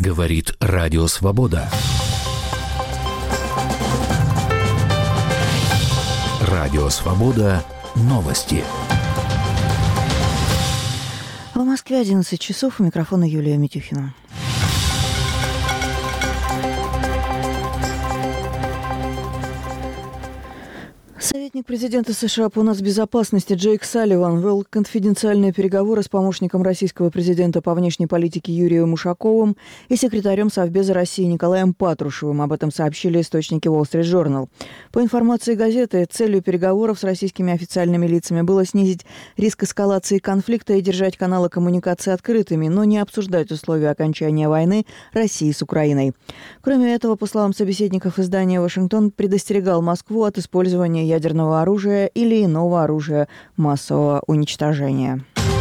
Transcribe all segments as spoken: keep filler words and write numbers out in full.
Говорит Радио Свобода. Радио Свобода. Новости. В Москве одиннадцать часов. У микрофона Юлия Митюхина. Советник президента США по нацбезопасности Джейк Салливан вел конфиденциальные переговоры с помощником российского президента по внешней политике Юрием Ушаковым и секретарем Совбеза России Николаем Патрушевым. Об этом сообщили источники Wall Street Journal. По информации газеты, целью переговоров с российскими официальными лицами было снизить риск эскалации конфликта и держать каналы коммуникации открытыми, но не обсуждать условия окончания войны России с Украиной. Кроме этого, по словам собеседников издания «Вашингтон», предостерегал Москву от использования ядерного оружия или иного оружия массового уничтожения.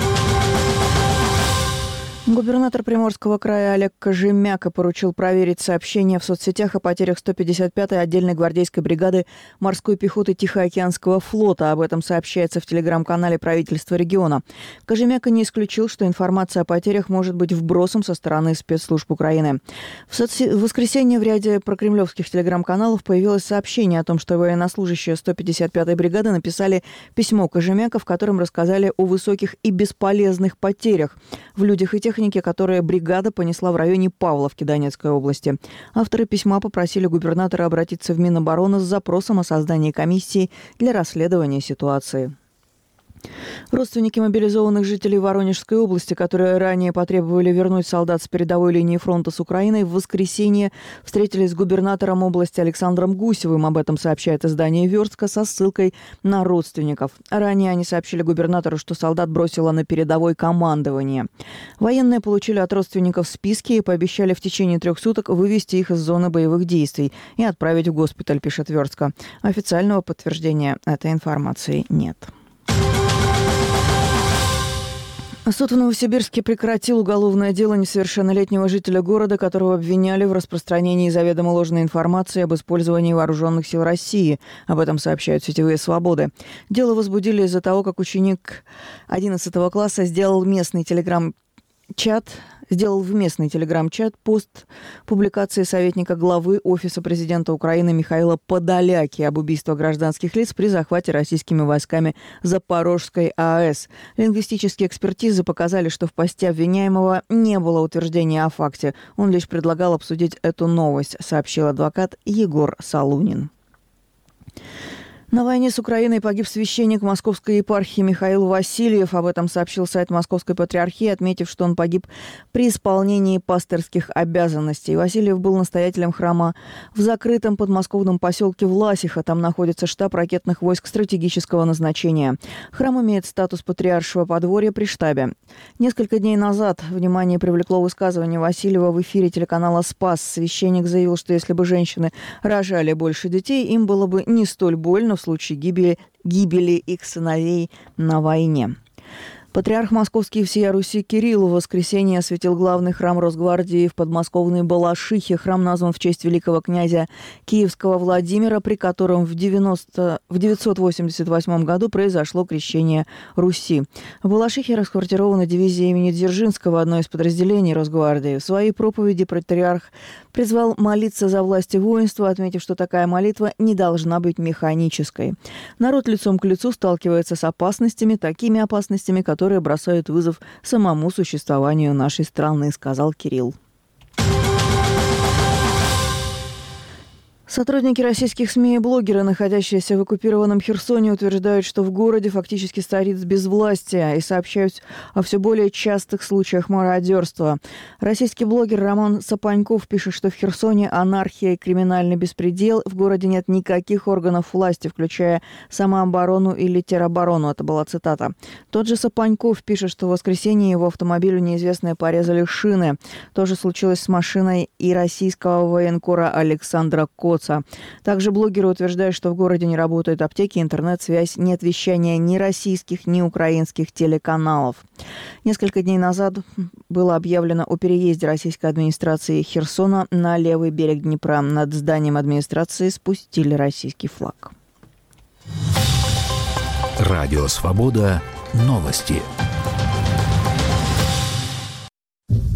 Губернатор Приморского края Олег Кожемяка поручил проверить сообщения в соцсетях о потерях сто пятьдесят пятой отдельной гвардейской бригады морской пехоты Тихоокеанского флота. Об этом сообщается в телеграм-канале правительства региона. Кожемяка не исключил, что информация о потерях может быть вбросом со стороны спецслужб Украины. В, соцсе... в воскресенье в ряде прокремлевских телеграм-каналов появилось сообщение о том, что военнослужащие сто пятьдесят пятой бригады написали письмо Кожемяка, в котором рассказали о высоких и бесполезных потерях в людях и технике, которые бригада понесла в районе Павловки Донецкой области. Авторы письма попросили губернатора обратиться в Минобороны с запросом о создании комиссии для расследования ситуации. Родственники мобилизованных жителей Воронежской области, которые ранее потребовали вернуть солдат с передовой линии фронта с Украиной, в воскресенье встретились с губернатором области Александром Гусевым. Об этом сообщает издание «Верстка» со ссылкой на родственников. Ранее они сообщили губернатору, что солдат бросило на передовой командование. Военные получили от родственников списки и пообещали в течение трех суток вывести их из зоны боевых действий и отправить в госпиталь, пишет «Верстка». Официального подтверждения этой информации нет. Суд в Новосибирске прекратил уголовное дело несовершеннолетнего жителя города, которого обвиняли в распространении заведомо ложной информации об использовании вооруженных сил России. Об этом сообщают сетевые «Свободы». Дело возбудили из-за того, как ученик одиннадцатого класса сделал местный телеграм-чат, сделал в местный телеграм-чат пост публикации советника главы Офиса президента Украины Михаила Подоляки об убийстве гражданских лиц при захвате российскими войсками Запорожской АЭС. Лингвистические экспертизы показали, что в посте обвиняемого не было утверждения о факте. Он лишь предлагал обсудить эту новость, сообщил адвокат Егор Солунин. На войне с Украиной погиб священник Московской епархии Михаил Васильев. Об этом сообщил сайт Московской патриархии, отметив, что он погиб при исполнении пастырских обязанностей. Васильев был настоятелем храма в закрытом подмосковном поселке Власиха. Там находится штаб ракетных войск стратегического назначения. Храм имеет статус патриаршего подворья при штабе. Несколько дней назад внимание привлекло высказывание Васильева в эфире телеканала «Спас». Священник заявил, что если бы женщины рожали больше детей, им было бы не столь больно в случае гибели, гибели их сыновей на войне. Патриарх Московский и всея Руси Кирилл в воскресенье осветил главный храм Росгвардии в подмосковной Балашихе. Храм назван в честь великого князя Киевского Владимира, при котором в, девяносто, в девятьсот восемьдесят восьмом году произошло крещение Руси. В Балашихе расквартирована дивизия имени Дзержинского, одно из подразделений Росгвардии. В своей проповеди патриарх призвал молиться за власть и воинство, отметив, что такая молитва не должна быть механической. Народ лицом к лицу сталкивается с опасностями, такими опасностями, которые которые бросают вызов самому существованию нашей страны, сказал Кирилл. Сотрудники российских СМИ и блогеры, находящиеся в оккупированном Херсоне, утверждают, что в городе фактически царит безвластие и сообщают о все более частых случаях мародерства. Российский блогер Роман Сапаньков пишет, что в Херсоне анархия и криминальный беспредел. В городе нет никаких органов власти, включая самооборону или тероборону. Это была цитата. Тот же Сапаньков пишет, что в воскресенье его автомобилю неизвестные порезали шины. То же случилось с машиной и российского военкора Александра Коца. Также блогеры утверждают, что в городе не работают аптеки, интернет-связь, нет вещания ни российских, ни украинских телеканалов. Несколько дней назад было объявлено о переезде российской администрации Херсона на левый берег Днепра. Над зданием администрации спустили российский флаг. Радио «Свобода». Новости.